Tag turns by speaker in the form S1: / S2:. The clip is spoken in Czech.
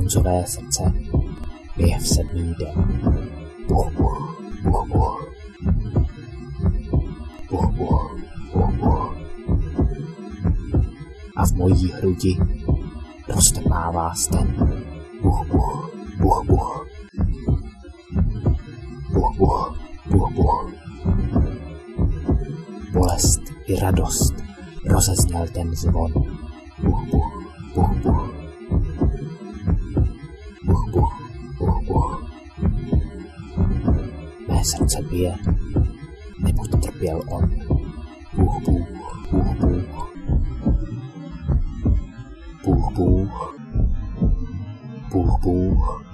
S1: Honzové srdce bije v 7. den. Buch, buch, buch, buch. Buch, buch, buch, buch. A v mojí hrudi roztrpává sten. Buch, buch, buch, buch. Buch, buch, buch, buch. Bolest i radost rozezněl ten zvon. Buch, buch, buch, buch. Buch, buch, buch, buch. Mé srdce bije, neboť trpěl on. Buch, buch, buch, buch. Buch, buch. Buch, buch.